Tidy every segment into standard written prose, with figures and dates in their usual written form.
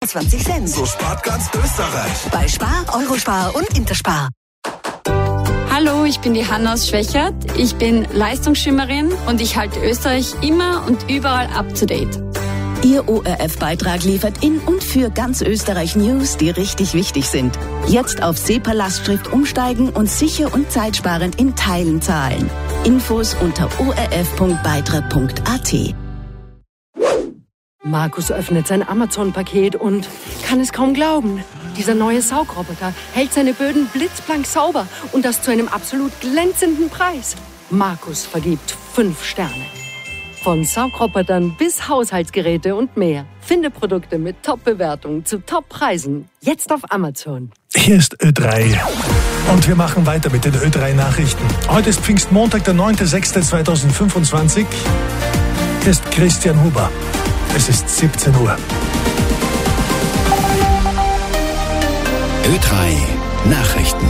20 Cent. So spart ganz Österreich. Bei Spar, Eurospar und Interspar. Hallo, ich bin die Hanna aus Schwächert. Ich bin Leistungsschwimmerin und ich halte Österreich immer und überall up to date. Ihr ORF-Beitrag liefert in und für ganz Österreich News, die richtig wichtig sind. Jetzt auf SEPA-Lastschrift umsteigen und sicher und zeitsparend in Teilen zahlen. Infos unter orf.beitrag.at. Markus öffnet sein Amazon-Paket und kann es kaum glauben. Dieser neue Saugroboter hält seine Böden blitzblank sauber und das zu einem absolut glänzenden Preis. Markus vergibt 5 Sterne. Von Saugrobotern bis Haushaltsgeräte und mehr. Finde Produkte mit Top-Bewertungen zu Top-Preisen. Jetzt auf Amazon. Hier ist Ö3. Und wir machen weiter mit den Ö3-Nachrichten. Heute ist Pfingstmontag, der 9.06.2025. Hier ist Christian Huber. Es ist 17 Uhr. Ö3 Nachrichten.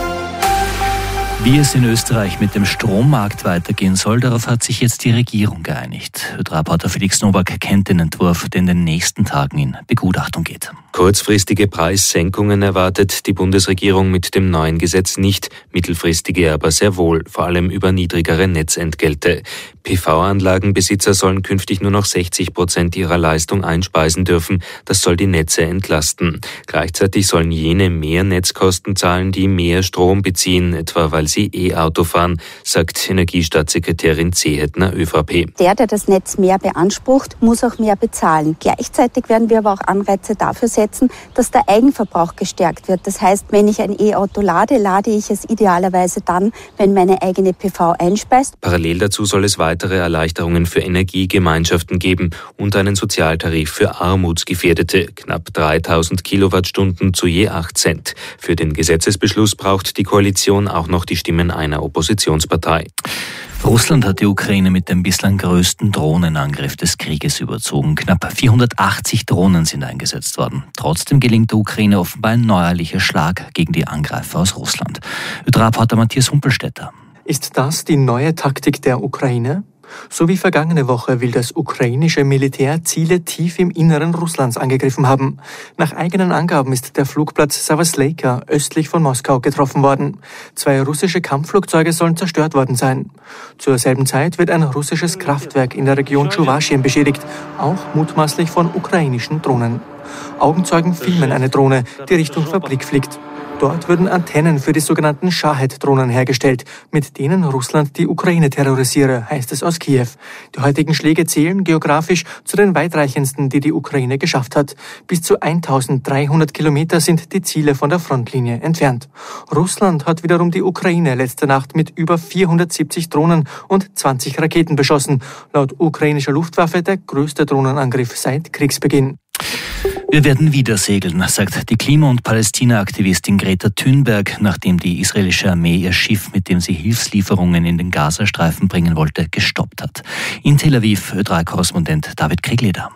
Wie es in Österreich mit dem Strommarkt weitergehen soll, darauf hat sich jetzt die Regierung geeinigt. Ö3-Reporter Felix Nowak kennt den Entwurf, der in den nächsten Tagen in Begutachtung geht. Kurzfristige Preissenkungen erwartet die Bundesregierung mit dem neuen Gesetz nicht, mittelfristige aber sehr wohl, vor allem über niedrigere Netzentgelte. PV-Anlagenbesitzer sollen künftig nur noch 60% ihrer Leistung einspeisen dürfen. Das soll die Netze entlasten. Gleichzeitig sollen jene mehr Netzkosten zahlen, die mehr Strom beziehen, etwa weil sie E-Auto fahren, sagt Energiestaatssekretärin Zehetner, ÖVP. Der das Netz mehr beansprucht, muss auch mehr bezahlen. Gleichzeitig werden wir aber auch Anreize dafür setzen, dass der Eigenverbrauch gestärkt wird. Das heißt, wenn ich ein E-Auto lade, lade ich es idealerweise dann, wenn meine eigene PV einspeist. Parallel dazu soll es weitere Erleichterungen für Energiegemeinschaften geben und einen Sozialtarif für Armutsgefährdete, knapp 3000 Kilowattstunden zu je 8 Cent. Für den Gesetzesbeschluss braucht die Koalition auch noch die Stimmen einer Oppositionspartei. Russland hat die Ukraine mit dem bislang größten Drohnenangriff des Krieges überzogen. Knapp 480 Drohnen sind eingesetzt worden. Trotzdem gelingt der Ukraine offenbar ein neuerlicher Schlag gegen die Angreifer aus Russland. Ö3-Reporter Matthias Humpelstädter. Ist das die neue Taktik der Ukraine? So wie vergangene Woche will das ukrainische Militär Ziele tief im Inneren Russlands angegriffen haben. Nach eigenen Angaben ist der Flugplatz Savasleika östlich von Moskau getroffen worden. 2 russische Kampfflugzeuge sollen zerstört worden sein. Zur selben Zeit wird ein russisches Kraftwerk in der Region Tschuwaschien beschädigt, auch mutmaßlich von ukrainischen Drohnen. Augenzeugen filmen eine Drohne, die Richtung Fabrik fliegt. Dort würden Antennen für die sogenannten Shahed-Drohnen hergestellt, mit denen Russland die Ukraine terrorisiere, heißt es aus Kiew. Die heutigen Schläge zählen geografisch zu den weitreichendsten, die die Ukraine geschafft hat. Bis zu 1300 Kilometer sind die Ziele von der Frontlinie entfernt. Russland hat wiederum die Ukraine letzte Nacht mit über 470 Drohnen und 20 Raketen beschossen. Laut ukrainischer Luftwaffe der größte Drohnenangriff seit Kriegsbeginn. Wir werden wieder segeln, sagt die Klima- und Palästina-Aktivistin Greta Thunberg, nachdem die israelische Armee ihr Schiff, mit dem sie Hilfslieferungen in den Gazastreifen bringen wollte, gestoppt hat. In Tel Aviv, Ö3-Korrespondent David Kriegleder.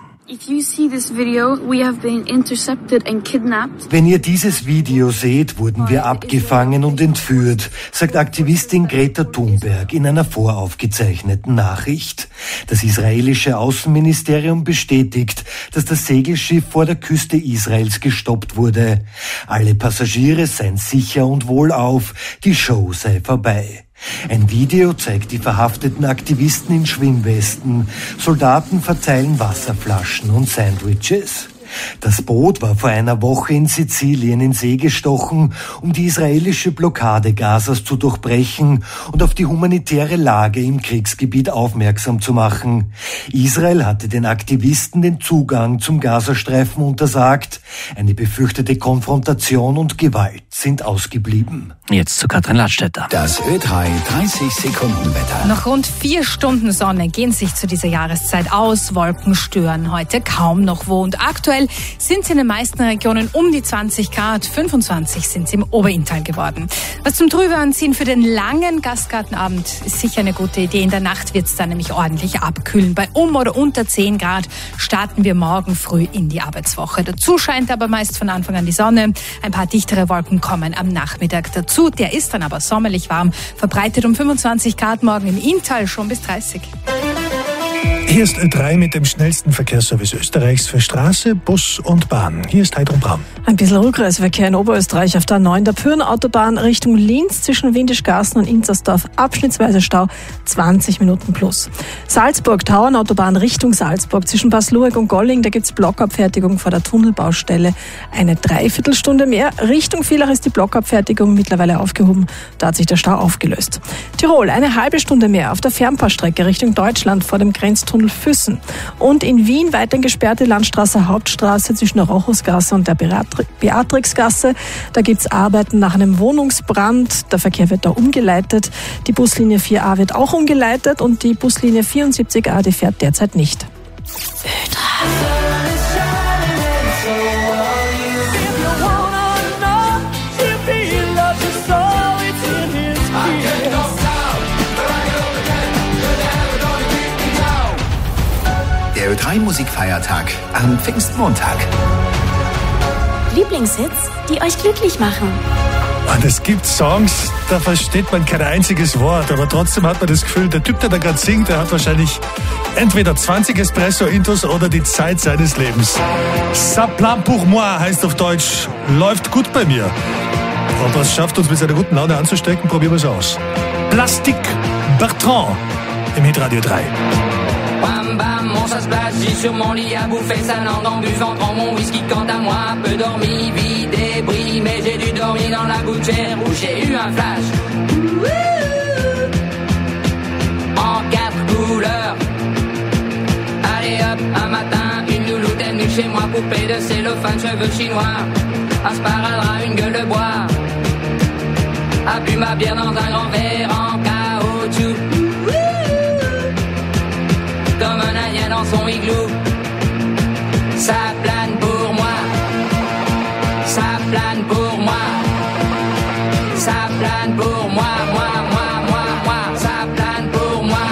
Wenn ihr dieses Video seht, wurden wir abgefangen und entführt, sagt Aktivistin Greta Thunberg in einer voraufgezeichneten Nachricht. Das israelische Außenministerium bestätigt, dass das Segelschiff vor der Küste Israels gestoppt wurde. Alle Passagiere seien sicher und wohlauf, die Show sei vorbei. Ein Video zeigt die verhafteten Aktivisten in Schwimmwesten. Soldaten verteilen Wasserflaschen und Sandwiches. Das Boot war vor einer Woche in Sizilien in See gestochen, um die israelische Blockade Gazas zu durchbrechen und auf die humanitäre Lage im Kriegsgebiet aufmerksam zu machen. Israel hatte den Aktivisten den Zugang zum Gazastreifen untersagt. Eine befürchtete Konfrontation und Gewalt sind ausgeblieben. Jetzt zu Katrin Ladstätter. Das Ö3 30-Sekunden-Wetter. Noch rund 4 Stunden Sonne gehen sich zu dieser Jahreszeit aus. Wolken stören heute kaum noch wo. Und aktuell sind es in den meisten Regionen um die 20 Grad. 25 sind es im Oberinntal geworden. Was zum Drüberanziehen für den langen Gastgartenabend ist sicher eine gute Idee. In der Nacht wird es dann nämlich ordentlich abkühlen. Bei oder unter 10 Grad starten wir morgen früh in die Arbeitswoche. Dazu scheint aber meist von Anfang an die Sonne. Ein paar dichtere Wolken kommen am Nachmittag dazu. Der ist dann aber sommerlich warm. Verbreitet um 25 Grad, morgen im Inntal schon bis 30. Hier ist Ö3 mit dem schnellsten Verkehrsservice Österreichs für Straße, Bus und Bahn. Hier ist Heidrun Braun. Ein bisschen Rückreiseverkehr in Oberösterreich auf der 9 der Pyrn-Autobahn Richtung Linz zwischen Windischgassen und Inzersdorf. Abschnittsweise Stau, 20 Minuten plus. Salzburg, Tauernautobahn Richtung Salzburg zwischen Baslueg und Golling. Da gibt's Blockabfertigung vor der Tunnelbaustelle. Eine Dreiviertelstunde mehr. Richtung Villach ist die Blockabfertigung mittlerweile aufgehoben. Da hat sich der Stau aufgelöst. Tirol, eine halbe Stunde mehr auf der Fernpassstrecke Richtung Deutschland vor dem Grenztunnel Füssen. Und in Wien weiterhin gesperrte Landstraße Hauptstraße zwischen der Rochusgasse und der Beatrixgasse. Da gibt's Arbeiten nach einem Wohnungsbrand. Der Verkehr wird da umgeleitet. Die Buslinie 4a wird auch umgeleitet und die Buslinie 74a, die fährt derzeit nicht. Der Ö3-Musikfeiertag am Pfingstmontag. Lieblingshits, die euch glücklich machen. Und es gibt Songs, da versteht man kein einziges Wort, aber trotzdem hat man das Gefühl, der Typ, der da gerade singt, der hat wahrscheinlich entweder 20 Espresso-Intos oder die Zeit seines Lebens. Ça plan pour moi heißt auf Deutsch, läuft gut bei mir. Und was schafft uns mit seiner guten Laune anzustecken, probieren wir es aus. Plastique, Bertrand im Hitradio 3. Bam bam, mon chasse plage, j'ai sur mon lit à bouffer sa langue en buvant trop mon whisky. Quant à moi, peu dormi, vie débris, mais j'ai dû dormir dans la gouttière où j'ai eu un flash. En 4 couleurs. Allez hop, un matin, une louloute est venue chez moi, poupée de cellophane, cheveux chinois, un sparadrap, une gueule de bois. A bu ma bière dans un grand verre en caoutchouc. Comme un indien dans son igloo. Ça plane pour moi. Ça plane pour moi. Ça plane pour moi. Moi. Ça plane pour moi.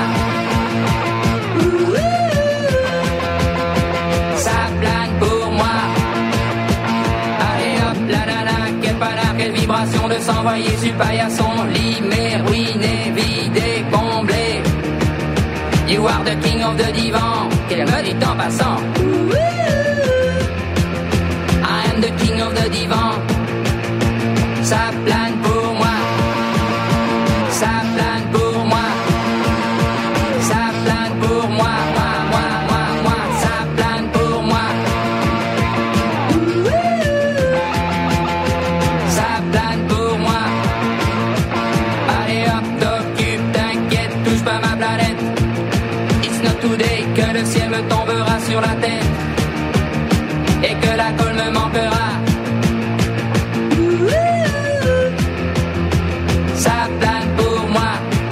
Ça plane pour moi. Allez hop, la nana, quel panard, quelle vibration de s'envoyer sur paillasson. Limé, ruiné, vidé, comblé. You are the king of the divan, qu'elle me dit en passant. I am the king of the divan. Ça plane pour moi. Ça plane pour moi. Ça plane pour moi. Moi. Ça plane pour moi. Ça plane pour moi. Allez hop, t'occupe, t'inquiète, touche pas ma planète. Today, que le ciel me tombera sur la tête et que la colle me manquera. Ça plane pour moi.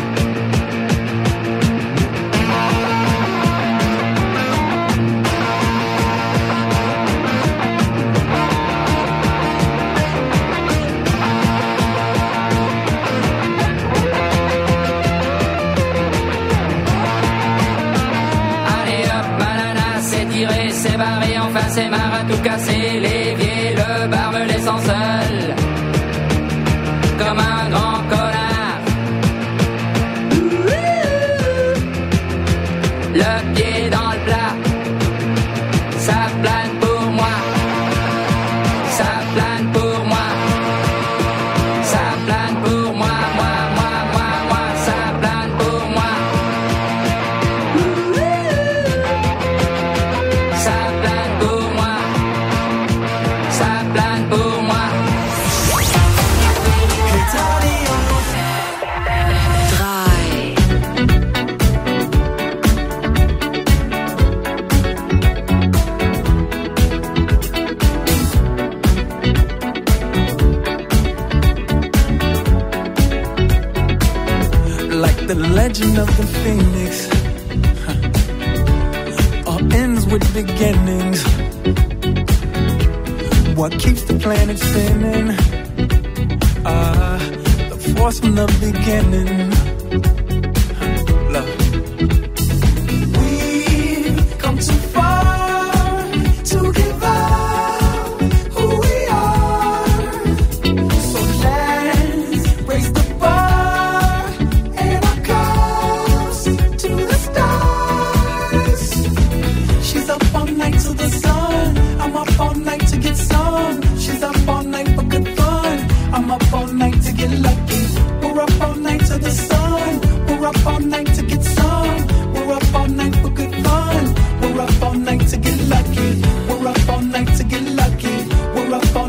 C'est barré, enfin c'est marre à tout casser. L'évier, le bar me laissant seul comme un grand connard. Le pied dans le plat. Ça plane pour moi. Ça plane pour moi. Ça plane pour moi. Moi. Ça plane pour moi. Ça plane pour moi. Ça plane pour moi. Like the legend of the phoenix, all ends with beginnings. What keeps the planet spinning? The force from the beginning. Love. We've come too far to give up who we are. So let's raise the bar and our cups to the stars.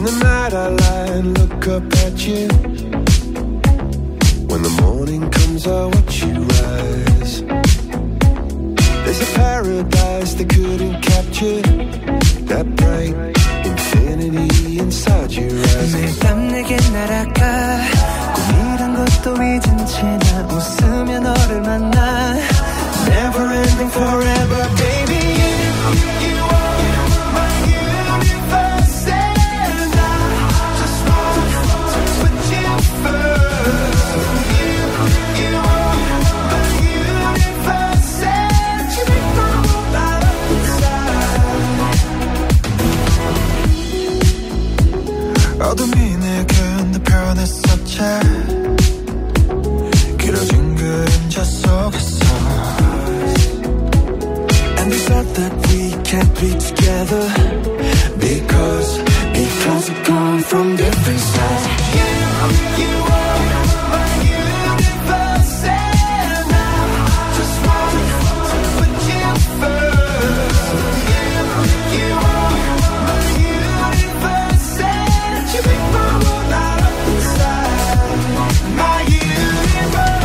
In the night I lie and look up at you. When the morning comes I watch you rise. There's a paradise they couldn't capture. That bright infinity inside your eyes. 매일 밤 내게 날아가. 꿈이란 것도 잊은 채 나 웃으며 너를 만나. Never ending forever, baby. You are my universe, and I just want to put you first. You are my universe, and you make my world light up inside. 어둠이 내겐 더 변했었지. 길어진 그림자 속에서. And we said that we can't be together because we've gone from different sides. You are my universe, and I just want to put you first. You are my universe, and you make my world light up inside. My universe,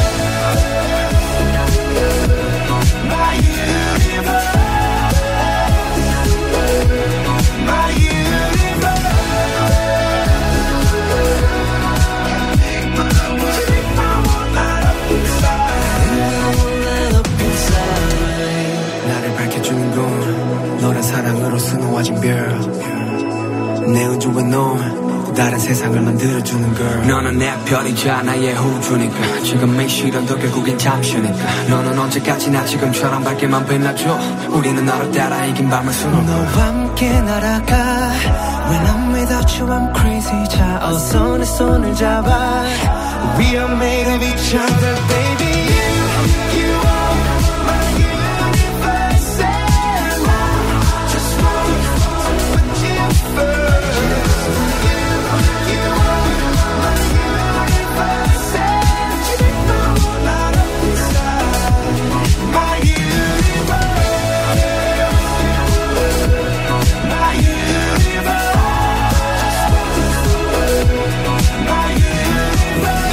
my universe. 너란 사랑으로 수놓아진 별 내 우주와 너 다른 세상을 만들어주는 girl. 너는 내 별이자 나의 호주니까 지금의 시련도 결국엔 잠시니까 너는 언제까지나 지금처럼 밝게만 빛나줘. 우리는 너를 따라 이긴 밤을 수놓아. 너와 함께 날아가. When I'm without you I'm crazy. 자 어서 내 손을 잡아. We are made of each other, baby. You are my universe, and I just want to put you first. You are my universe, and you make my world light up inside. My universe, my universe, my universe.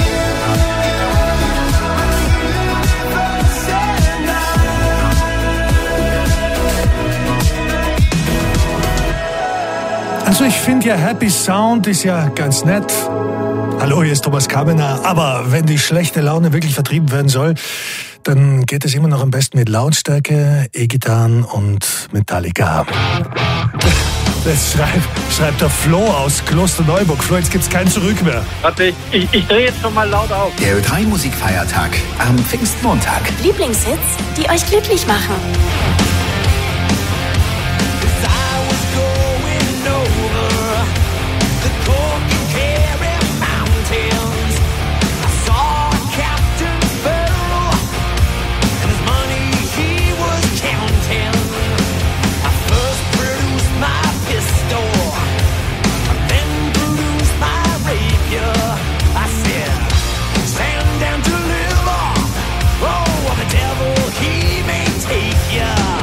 Also ich finde ja, Happy Sound ist ja ganz nett. Hallo, hier ist Thomas Kabener. Aber wenn die schlechte Laune wirklich vertrieben werden soll, dann geht es immer noch am besten mit Lautstärke, E-Gitarren und Metallica. Das schreibt der Flo aus Klosterneuburg. Flo, jetzt gibt's kein Zurück mehr. Warte, ich drehe jetzt schon mal laut auf. Der Ö3 Musikfeiertag am Pfingstmontag. Lieblingshits, die euch glücklich machen. Stand down to live on. Oh, the devil, he may take ya.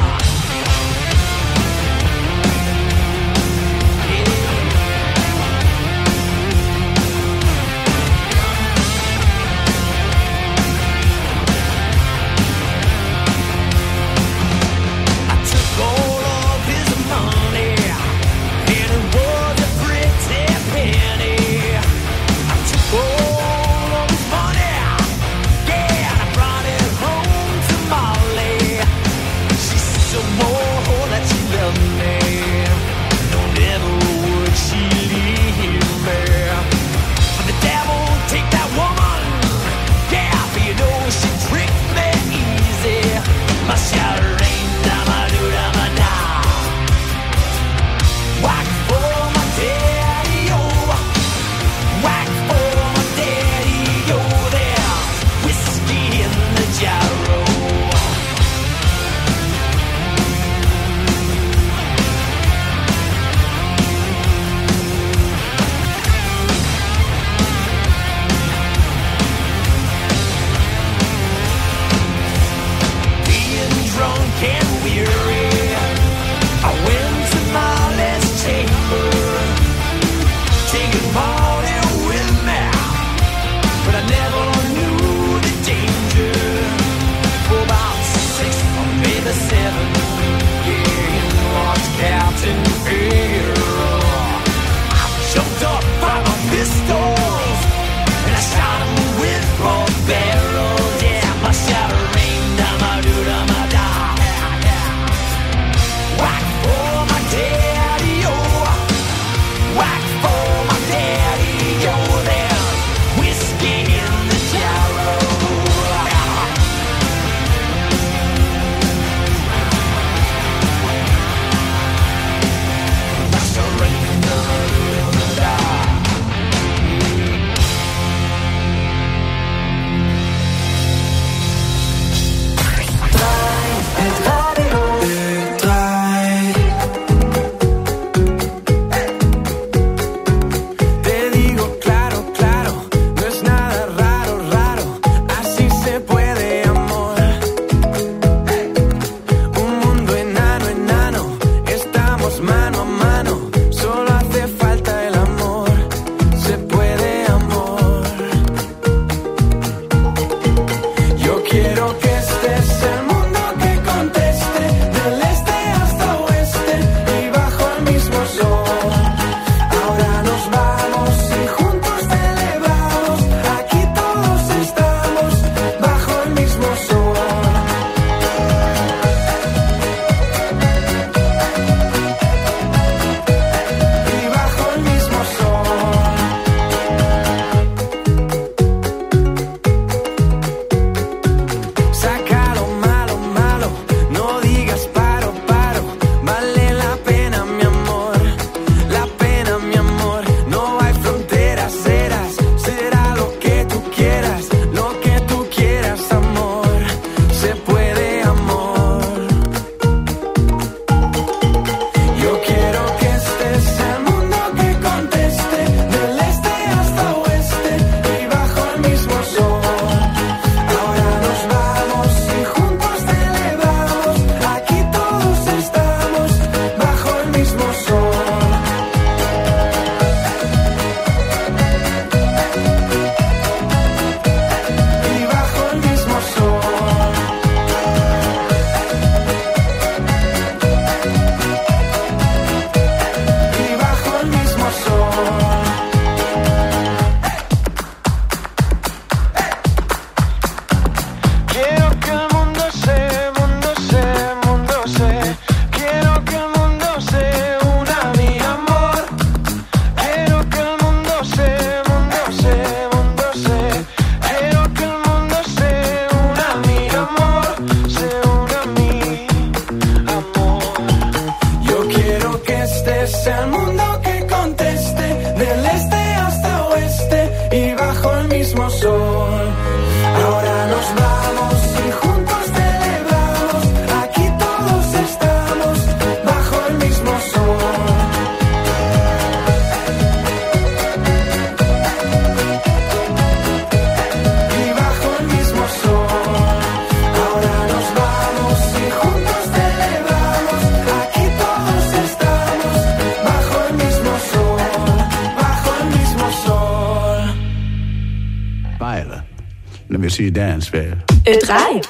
me see you dance, babe. Ö3.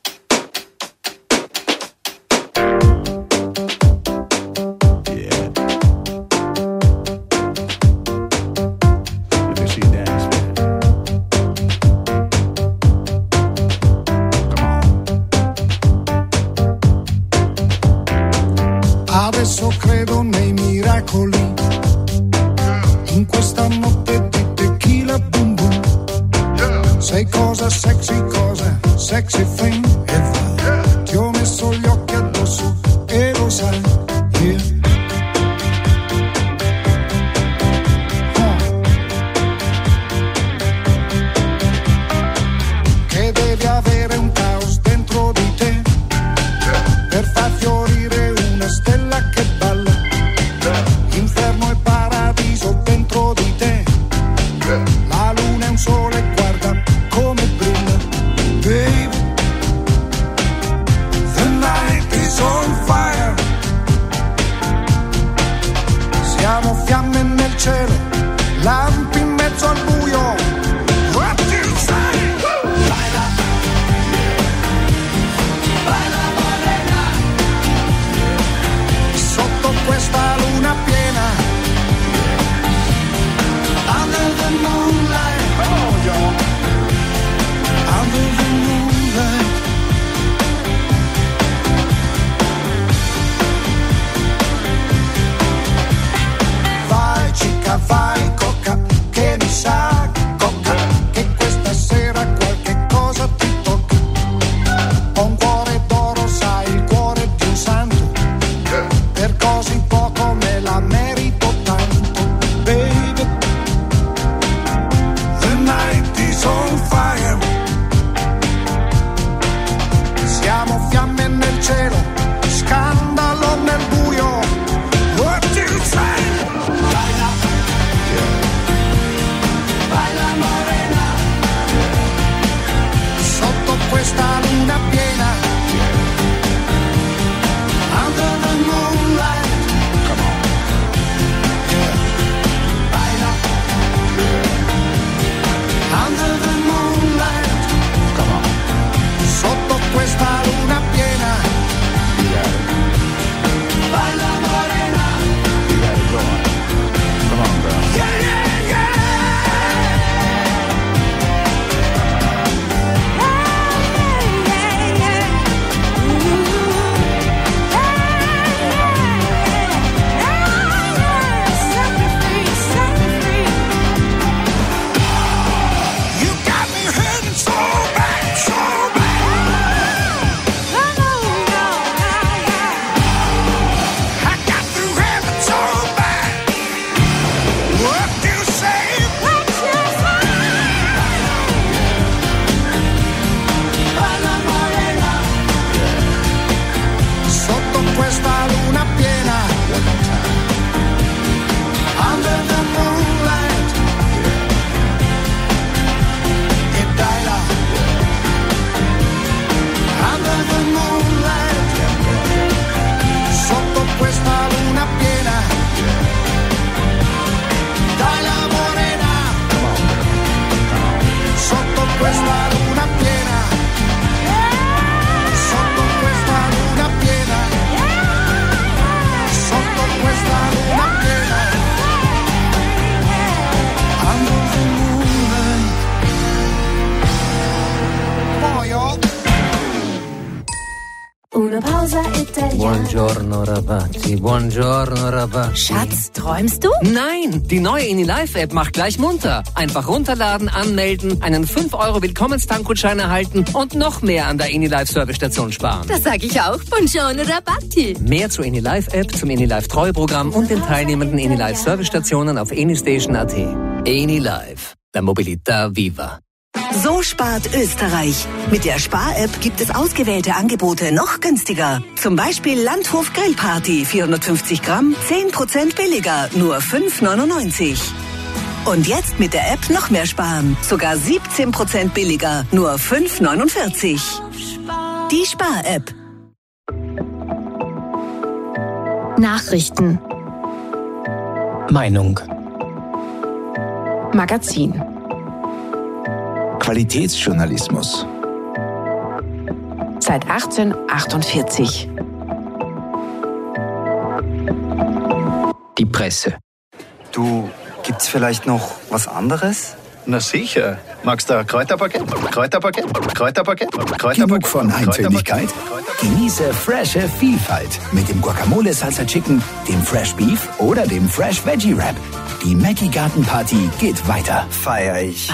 Adesso credo nei miracoli, in questa notte di tequila boom boom. Sei cosa sexy thing, e vai. Ti ho messo gli occhi addosso e lo sai, yeah. Che devi avere un caos dentro di te per far fiorire una stella che balla. Inferno e paradiso dentro di te. La luna è un sole, guarda come brilla. Baby, the night is on fire. Siamo fiamme nel cielo, lampi in mezzo al buio. What do you say? Baila, baila morena, sotto questa luna piena. Under the moonlight, oh yeah. Under the moonlight. Vai chica, vai coca, che mi sa coca, che questa sera qualche cosa ti tocca. Ho un cuore d'oro, sai, il cuore di un santo. Per così poco me la merito tanto. Baby, the night is on fire. Siamo fiamme nel cielo, scandalo nel buio. What do you say? Baila, baila morena, sotto questa luna piena. Under the moonlight, come on, yeah. Baila, under the moonlight, come on, sotto questa luna piena. Baila morena, you got it going. Come on, girl. Yeah, yeah, yeah. You got me hurting so bad, so bad. I got to have it so bad. What do you say? Baila morena, sotto questa luna piena. Under the moonlight, e baila. Under the moonlight, sotto questa luna piena. Dai la morena, sotto questa luna piena. Sotto questa luna piena. Sotto questa luna piena. Under the moonlight. Muoio. Una pausa italiana. Buongiorno Rabat. Schatz, träumst du? Nein, die neue InnyLive-App macht gleich munter. Einfach runterladen, anmelden, einen 5-Euro-Willkommenstankgutschein erhalten und noch mehr an der InnyLive-Servicestation sparen. Das sag ich auch. Buongiorno Rabatti. Mehr zur InnyLive-App, zum InnyLive-Treueprogramm und den teilnehmenden InnyLive-Servicestationen auf innystation.at. InnyLive, la mobilità viva. So spart Österreich. Mit der Spar-App gibt es ausgewählte Angebote noch günstiger. Zum Beispiel Landhof Grillparty, 450 Gramm, 10% billiger, nur 5,99. Und jetzt mit der App noch mehr sparen. Sogar 17% billiger, nur 5,49. Die Spar-App. Nachrichten. Meinung. Magazin. Qualitätsjournalismus. Seit 1848. Die Presse. Du, gibt's vielleicht noch was anderes? Na sicher. Magst du ein Kräuterpaket? Genug von Eintötigkeit? Genieße frische Vielfalt mit dem Guacamole Salsa Chicken, dem Fresh Beef oder dem Fresh Veggie Wrap. Die Mackie Garten Party geht weiter. Feier ich.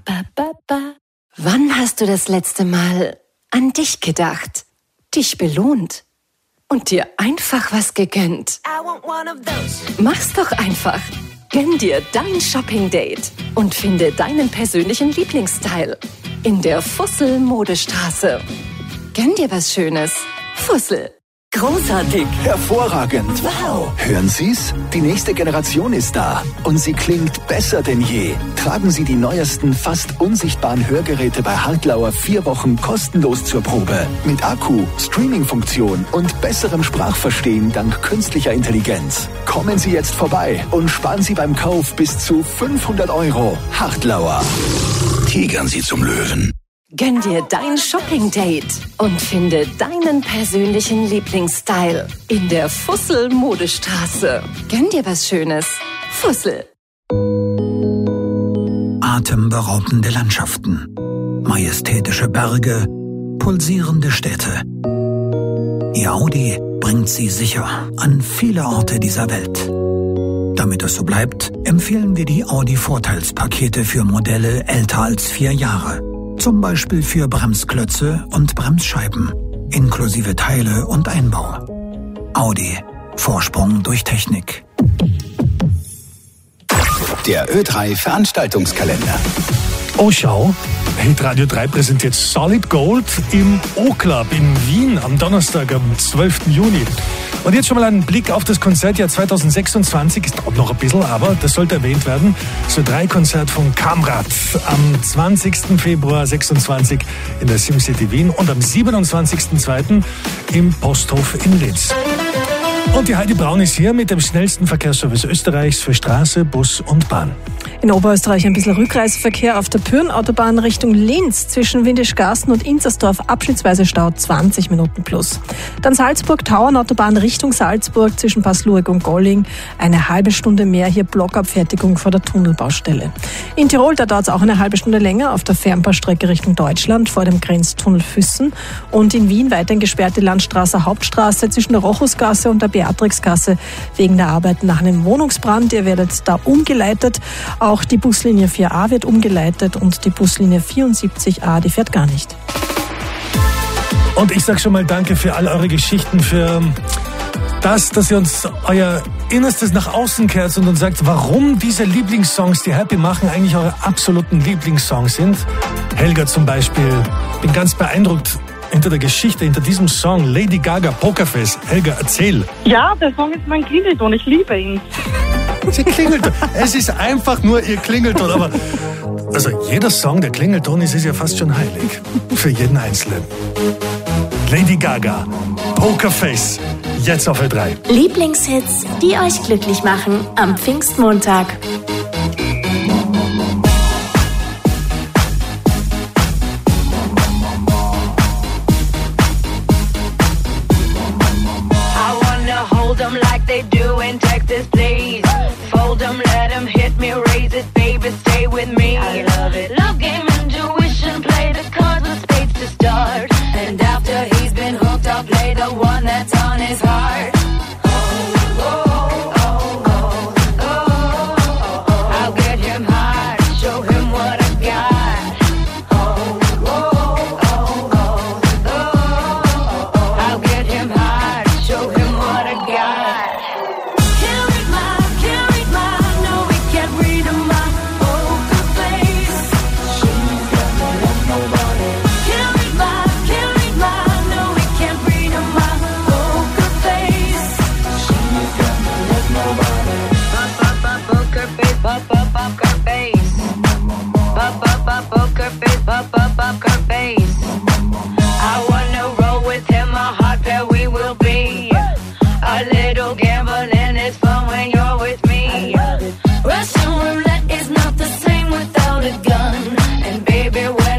Wann hast du das letzte Mal an dich gedacht, dich belohnt und dir einfach was gegönnt? Mach's doch einfach. Gönn dir dein Shopping-Date und finde deinen persönlichen Lieblingsstyle in der Fussel-Modestraße. Gönn dir was Schönes. Fussel. Großartig. Hervorragend. Wow. Hören Sie's? Die nächste Generation ist da. Und sie klingt besser denn je. Tragen Sie die neuesten, fast unsichtbaren Hörgeräte bei Hartlauer 4 Wochen kostenlos zur Probe. Mit Akku, Streaming-Funktion und besserem Sprachverstehen dank künstlicher Intelligenz. Kommen Sie jetzt vorbei und sparen Sie beim Kauf bis zu 500 €. Hartlauer. Tigern Sie zum Löwen. Gönn dir dein Shopping-Date und finde deinen persönlichen Lieblingsstyle in der Fussel-Modestraße. Gönn dir was Schönes. Fussel. Atemberaubende Landschaften, majestätische Berge, pulsierende Städte. Ihr Audi bringt Sie sicher an viele Orte dieser Welt. Damit es so bleibt, empfehlen wir die Audi-Vorteilspakete für Modelle älter als 4 Jahre. Zum Beispiel für Bremsklötze und Bremsscheiben, inklusive Teile und Einbau. Audi. Vorsprung durch Technik. Der Ö3 Veranstaltungskalender. Oh, schau. Hitradio 3 präsentiert Solid Gold im O-Club in Wien am Donnerstag, am 12. Juni. Und jetzt schon mal ein Blick auf das Konzertjahr 2026. Es dauert noch ein bisschen, aber das sollte erwähnt werden. So 3 Konzert von Kamrat am 20. Februar 26 in der SimCity Wien und am 27.02. im Posthof in Linz. Und die Heidi Braun ist hier mit dem schnellsten Verkehrsservice Österreichs für Straße, Bus und Bahn. In Oberösterreich ein bisschen Rückreiseverkehr auf der Pyrn-Autobahn Richtung Linz zwischen Windischgarsten und Inzersdorf, abschnittsweise Stau 20 Minuten plus. Dann Salzburg-Tauern-Autobahn Richtung Salzburg zwischen Paslueg und Golling, eine halbe Stunde mehr, hier Blockabfertigung vor der Tunnelbaustelle. In Tirol, da dauert es auch eine halbe Stunde länger auf der Fernbahnstrecke Richtung Deutschland vor dem Grenztunnel Füssen. Und in Wien weiterhin gesperrte Landstraße Hauptstraße zwischen der Rochusgasse und der Beatrixgasse wegen der Arbeiten nach einem Wohnungsbrand. Ihr werdet da umgeleitet. Auch die Buslinie 4a wird umgeleitet und die Buslinie 74a, die fährt gar nicht. Und ich sage schon mal danke für all eure Geschichten, für das, dass ihr uns euer Innerstes nach außen kehrt und uns sagt, warum diese Lieblingssongs, die Happy machen, eigentlich eure absoluten Lieblingssongs sind. Helga zum Beispiel, bin ganz beeindruckt hinter der Geschichte, hinter diesem Song, Lady Gaga, Pokerface. Helga, erzähl. Ja, der Song ist mein Klingelton, ich liebe ihn. Sie Klingelton. Es ist einfach nur ihr Klingelton, aber also jeder Song, der Klingelton ist ja fast schon heilig. Für jeden Einzelnen. Lady Gaga, Pokerface, jetzt auf Ö3. Lieblingshits, die euch glücklich machen am Pfingstmontag. They do in Texas, please. Fold them, let them hit me, raise it, baby, stay with me. I love it. Love game, intuition, play the cards with spades to start. And after he's been hooked, I'll play the one that's on his heart. I'll get him hard, show him what I got. I'll get him hard, show him what I got. I wanna roll with him, a hot pair we will be. A little gambling is fun when you're with me. Russian roulette is not the same without a gun. And baby, when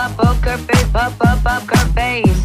poker face, poker face.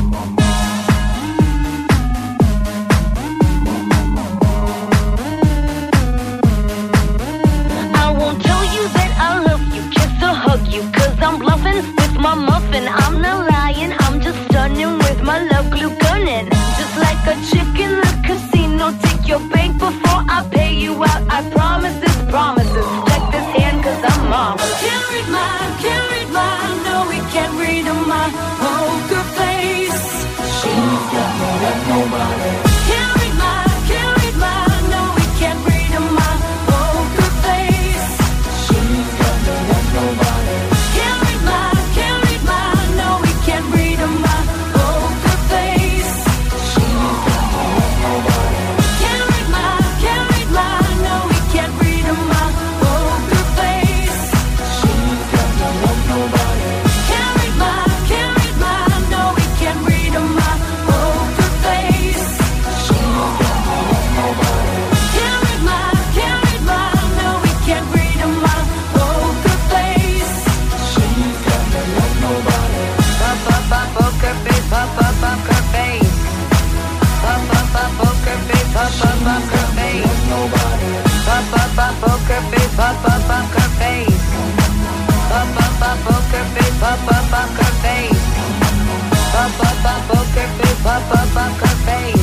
I won't tell you that I love you, kiss or hug you, 'cause I'm bluffing with my muffin. I'm not lying, I'm just stunning with my love glue gunning. Just like a chick in the casino, take your bank before I pay you out. I promise this promises. Check this hand 'cause I'm mom. Can't read mine, no we can't read my poker face. She's got no love, nobody. Can't read mine, no we can't read my poker face. She's got no love, nobody. Can't read mine, no we can't read my poker face. She's got no love, nobody. Can't read mine, no we can't read my poker face. She's got no love, nobody. Can't read mine, no we can't read my poker face. She's got no love, nobody. Can't read mine, no we can't read my poker face. She's got no love, nobody. Poker face, poker face. Poker face, poker face. Nobody. Poker face, poker face. Poker face, poker face. Poker face, poker face.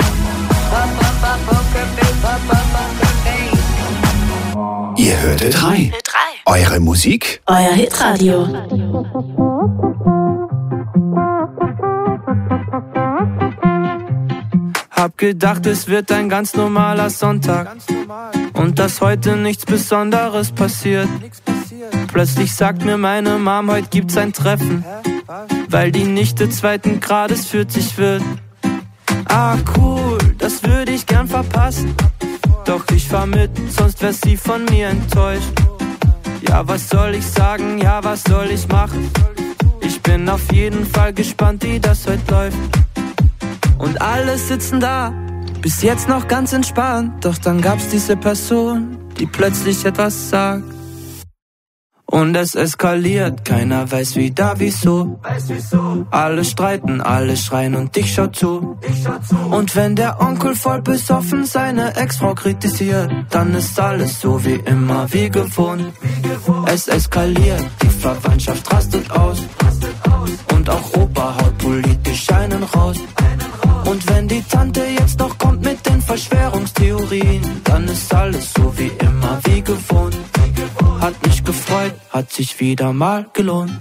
Poker face, poker face. Ihr hört Ö3. Eure Musik? Euer Hitradio. Hab gedacht, es wird ein ganz normaler Sonntag und dass heute nichts Besonderes passiert. Plötzlich sagt mir meine Mom, heute gibt's ein Treffen, weil die Nichte 2. Grades 40 wird. Ah cool, das würde ich gern verpassen, doch ich fahr mit, sonst wär sie von mir enttäuscht. Ja, was soll ich sagen, ja, was soll ich machen? Ich bin auf jeden Fall gespannt, wie das heute läuft. Und alle sitzen da, bis jetzt noch ganz entspannt. Doch dann gab's diese Person, die plötzlich etwas sagt. Und es eskaliert, keiner weiß wieder wieso. Alle streiten, alle schreien und ich schau zu. Und wenn der Onkel voll besoffen seine Ex-Frau kritisiert, dann ist alles so wie immer, wie gewohnt. Es eskaliert, die Verwandtschaft rastet aus. Und auch Opa haut politisch einen raus. Und wenn die Tante jetzt noch kommt mit den Verschwörungstheorien, dann ist alles so wie immer, wie gewohnt. Hat mich gefreut, hat sich wieder mal gelohnt.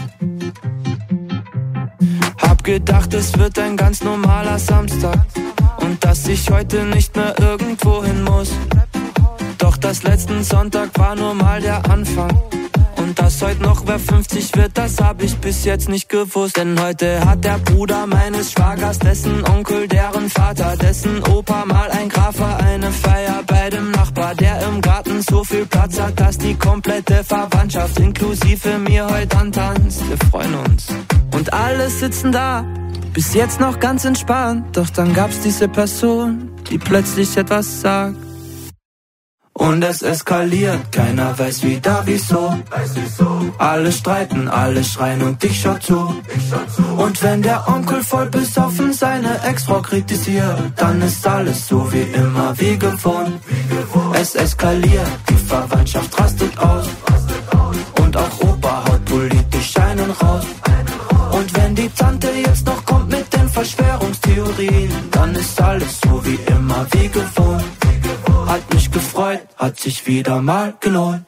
Hab gedacht, es wird ein ganz normaler Samstag und dass ich heute nicht mehr irgendwo hin muss. Doch das letzten Sonntag war nur mal der Anfang. Und dass heute noch wer 50 wird, das hab ich bis jetzt nicht gewusst. Denn heute hat der Bruder meines Schwagers, dessen Onkel, deren Vater, dessen Opa mal ein Graf war, eine Feier bei dem Nachbar, der im Garten so viel Platz hat, dass die komplette Verwandtschaft inklusive mir heute antanzt. Wir freuen uns. Und alle sitzen da, bis jetzt noch ganz entspannt. Doch dann gab's diese Person, die plötzlich etwas sagt. Und es eskaliert, keiner weiß wieder wieso. Alle streiten, alle schreien und ich schau zu. Und wenn der Onkel voll besoffen seine Ex-Frau kritisiert, dann ist alles so wie immer, wie gewohnt. Es eskaliert, die Verwandtschaft rastet aus. Und auch Opa haut politisch einen raus. Und wenn die Tante jetzt noch kommt mit den Verschwörungstheorien, dann ist alles so wie immer, wie gewohnt. Hat mich gefreut, hat sich wieder mal gelohnt.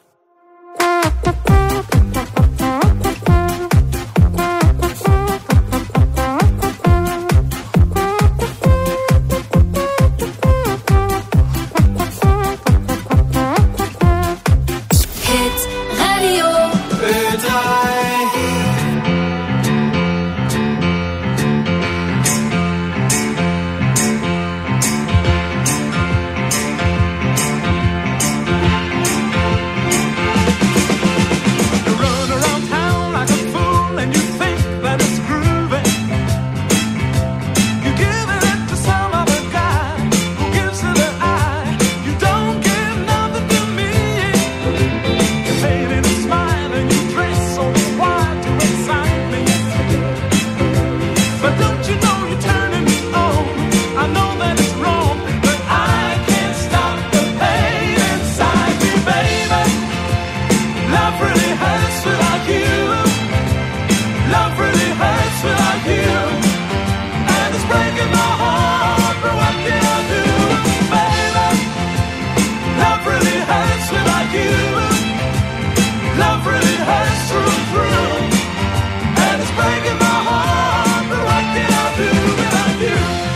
Love really hurts without you, and it's breaking my heart, but what can I do? Baby, love really hurts without you. Love really hurts through and through, and it's breaking my heart, but what can I do without you?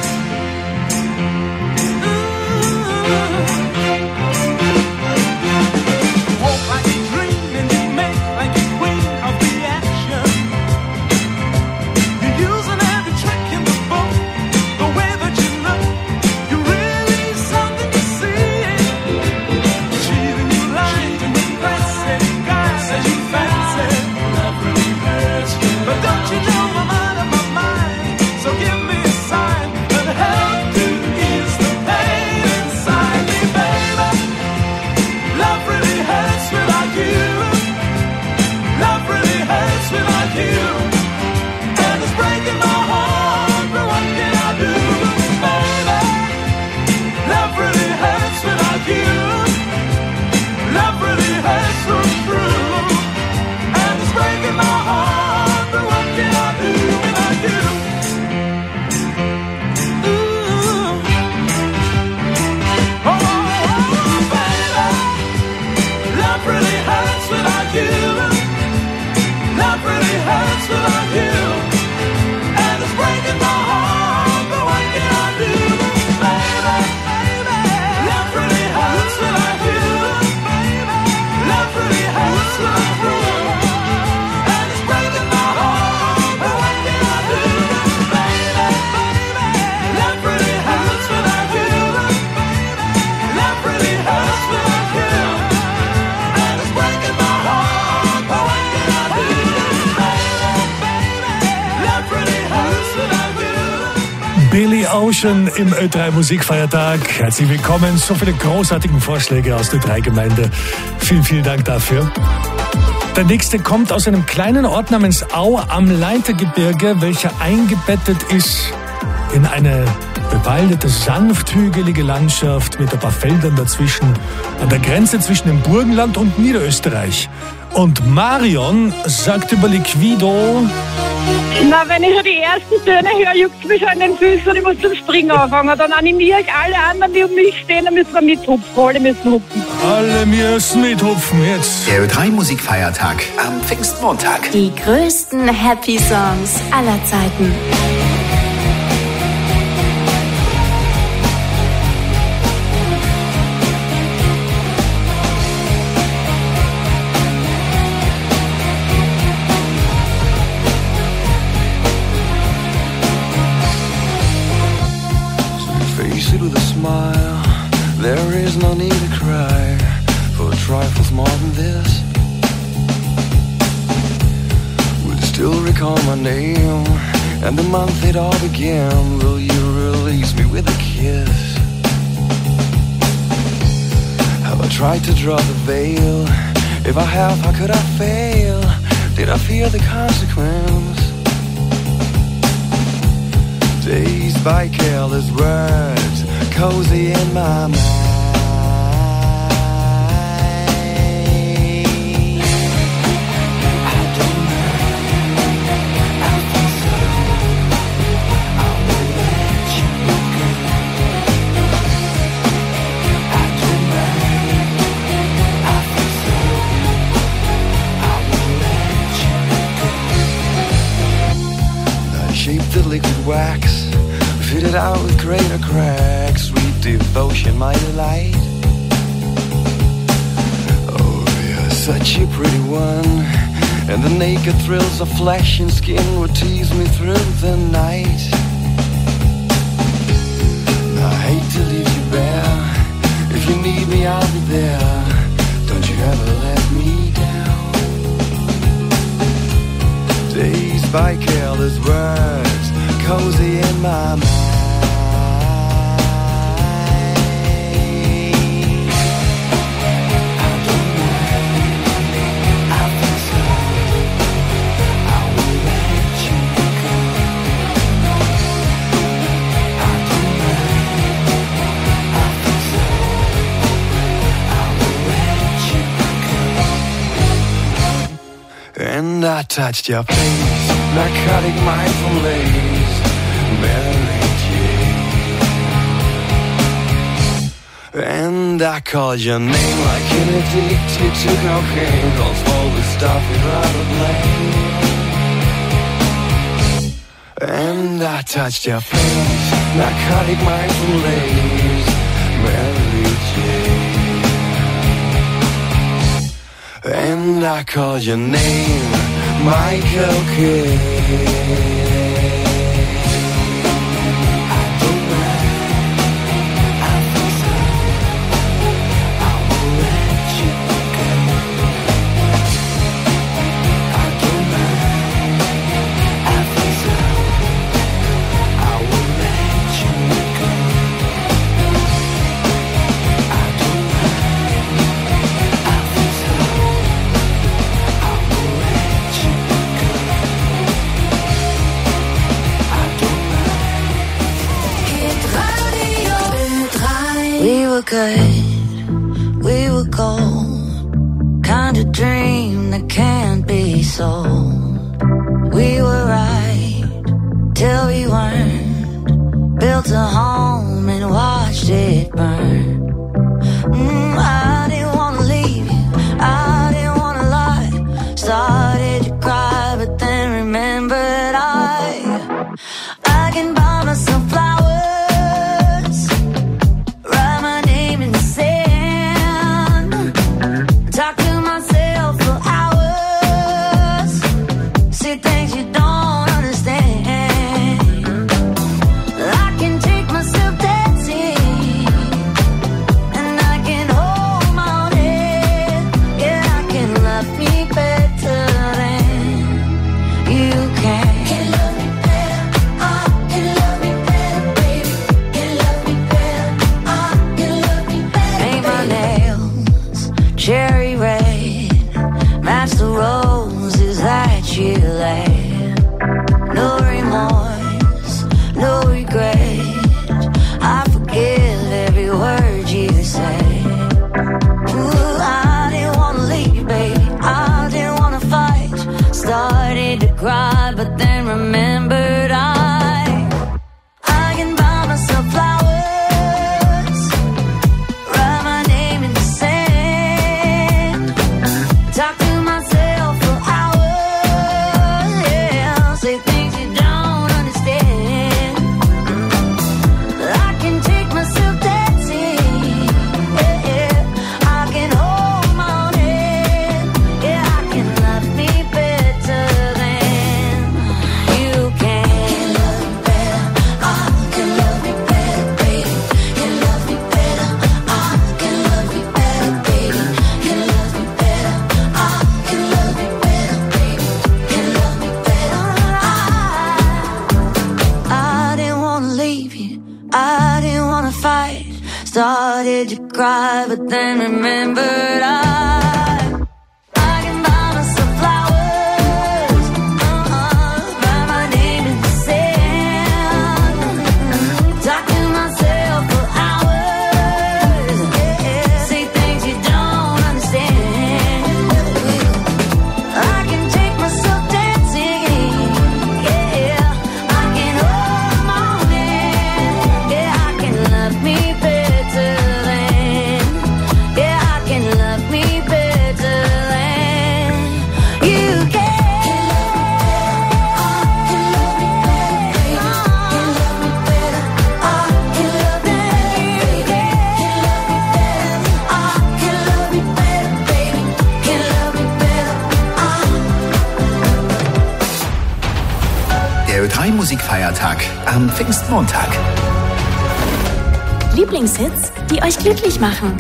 Walk like a dream and you make like a queen of the action. You're using every trick in the book, the way that you look, you're really something to see. Cheating, you lying, and impressing guys that you fancy. Love really hurts, but don't you know I'm out of my mind? So give me a sign that help to ease the pain inside me, baby. Love really hurts without you. Love really hurts without you, and it's breaking my heart, but what can I do, baby? Love really hurts without you. Love really hurts through and through, and it's breaking my heart, but what can I do without you? Ooh. Oh, baby, love really hurts without you. Love really hurts without you, and it's breaking my heart, but what can I do, baby? Love really hurts without you. Love really hurts without you, and it's breaking my heart, but what can I do, baby? Love really hurts without you. Love really hurts without you, and it's breaking my heart, but what can I do, baby? Love really hurts without you. Billy Ocean im Ö3 Musikfeiertag. Herzlich willkommen. So viele großartigen Vorschläge aus der Ö3-Gemeinde. Vielen, vielen Dank dafür. Der nächste kommt aus einem kleinen Ort namens Au am Leitergebirge, welcher eingebettet ist in eine bewaldete, sanft hügelige Landschaft mit ein paar Feldern dazwischen, an der Grenze zwischen dem Burgenland und Niederösterreich. Und Marion sagt über Liquido: Na, wenn ich schon die ersten Töne höre, juckt mich schon in den Füßen und ich muss zum Springen anfangen. Dann animiere ich alle anderen, die um mich stehen, dann müssen wir mithupfen. Alle müssen hupfen. Alle müssen mithupfen jetzt. Der Ö3 Musikfeiertag am Pfingstmontag. Die größten Happy Songs aller Zeiten. Face it with a smile. There is no need to cry for trifles more than this. Will you still recall my name and the month it all began? Will you release me with a kiss? Have I tried to draw the veil? If I have, how could I fail? Did I fear the consequence? Dazed by careless words, cozy in my mind. I don't mind, I feel so. I will let you go. I don't mind, I feel so. I will let you go. I shaped the liquid wax, fitted out with greater cracks, sweet devotion, my delight. Oh, you're such a pretty one, and the naked thrills of flesh and skin would tease me through the night. I hate to leave you bare. If you need me, I'll be there. Don't you ever let me down. Dazed by careless words, cozy in my mind. And I touched your face, narcotic mindful lace, Mary Jane. And I called your name like an addicted to cocaine, 'cause all the stuff you'd rather blame. And I touched your face, narcotic mindful lace, Mary Jane. And I called your name, Michael Kidd. We were good, we were gold, kind of dream that can't be sold. We were right till we weren't, built a home and watched it burn. I didn't want to leave you, I didn't want to lie, started to cry but then remembered I can buy myself flowers. Cherry red, match the roses that you laid. No remorse, no regret, I forgive every word you say. Ooh, I didn't want to leave, baby, I didn't want to fight. Started to cry, but then remembered I can buy myself flowers. Started to cry, but then remembered I can buy myself flowers, write my name in the sand, talk to myself for hours, say things you don't understand. I can take myself dancing, I can hold my hand, I can love me better. Der Ö3-Musikfeiertag am Pfingstmontag. Lieblingshits, die euch glücklich machen.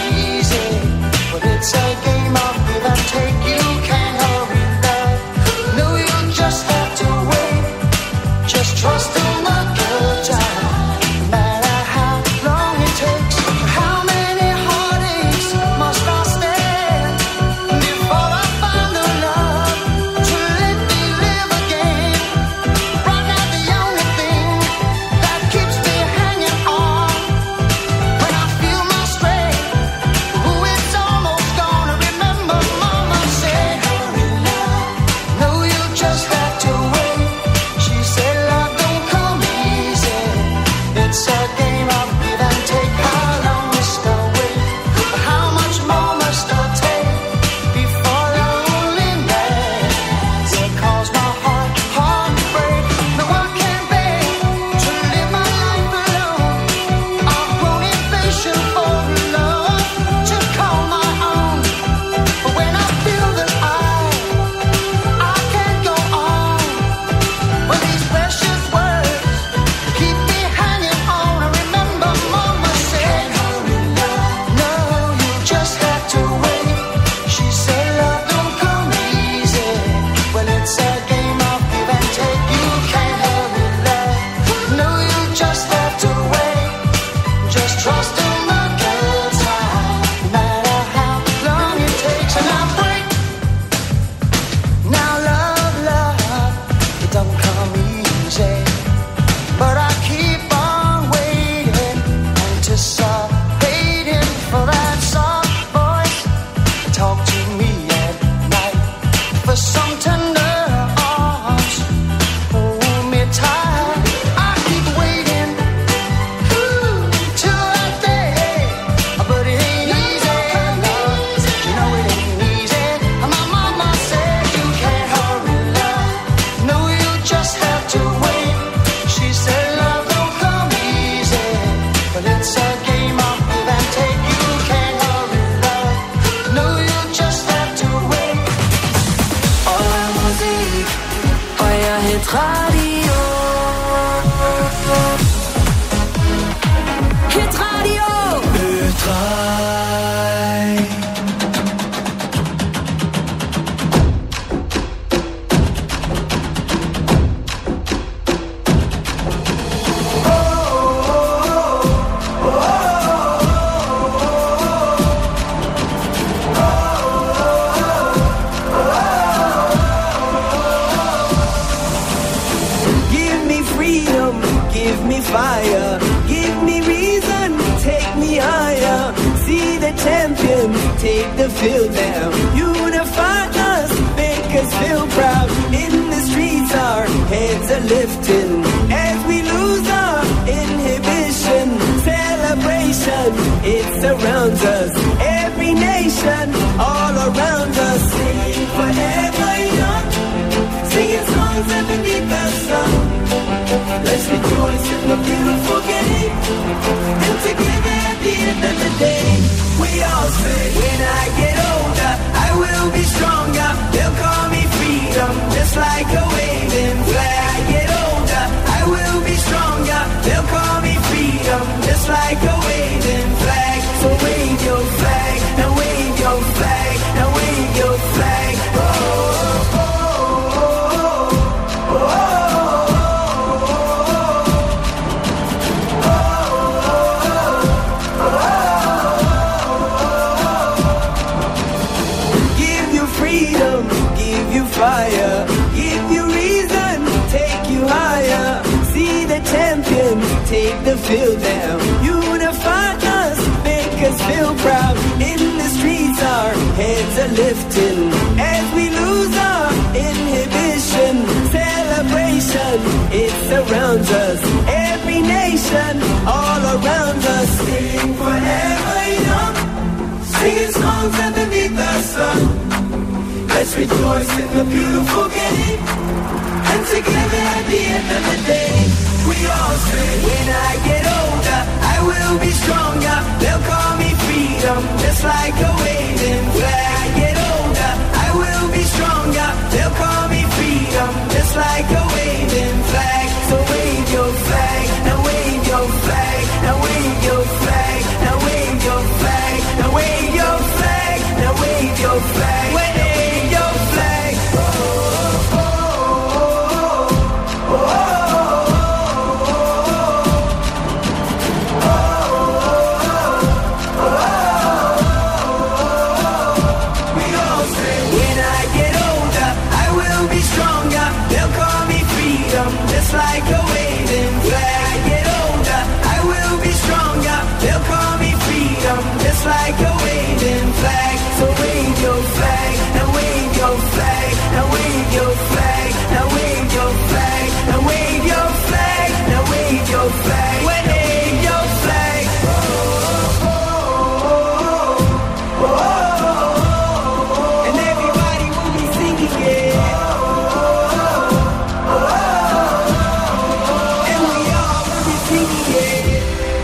It's a game of give and take, you can't hurry love. trusting the good times, no matter how long it takes. And I pray, now love, it don't come easy, but I keep on waiting, anticipating for that soft voice to talk to me at night, for some tender arms hold me tight. I keep waiting till that day, but it ain't easy, love. You know it ain't easy. My mama said you can't hurry, love. No, you just have to wait. She said love don't come easy, but it's a game of give and take. You can't hurry, love. No, you just have to wait. Eure Musik, euer Hitradio. Hitradio. Give me freedom, give me fire, give me reason, take me higher. See the champion, take the field now. Unify us, make us feel proud. In the streets our heads are lifting as we lose our inhibition. Celebration, it surrounds us. Every nation, all around us. Sing forever young, singing songs underneath the sun. Let's rejoice in the beautiful game, and together at the end of the day, we all say, when I get older, I will be stronger. They'll call me freedom, just like a waving flag. I get older, I will be stronger. They'll call me freedom, just like a waving flag. So wave your flag, now wave your flag, now wave your flag. Oh, oh, oh, oh, oh, oh. Fire, give you reason, take you higher. See the champion, take the field now. Unify us, make us feel proud. In the streets our heads are lifting as we lose our inhibition. Celebration, it surrounds us. Every nation, all around us. Sing forever young, singing songs underneath the sun. Let's rejoice in the beautiful game, and together at the end of the day, we all say, when I get older, I will be stronger. They'll call me freedom, just like a waving flag. I get older, I will be stronger. They'll call me freedom, just like a waving flag. So wave your flag, now wave your flag, now wave your flag, now wave your flag, now wave your flag, now wave your flag. Wave your flag. Oh, oh, oh, oh, oh, oh. We all say, when I get older, I will be stronger. They'll call me freedom, just like a waving flag. I get older, I will be stronger. They'll call me freedom, just like a waving flag. So wave your flag, now wave your flag, now wave your flag, now wave your flag, now wave your flag, now wave your flag, wave your flag. Oh, oh, oh, oh, oh, oh. And everybody will be singing it. Oh, oh, oh, and we all will be singing it.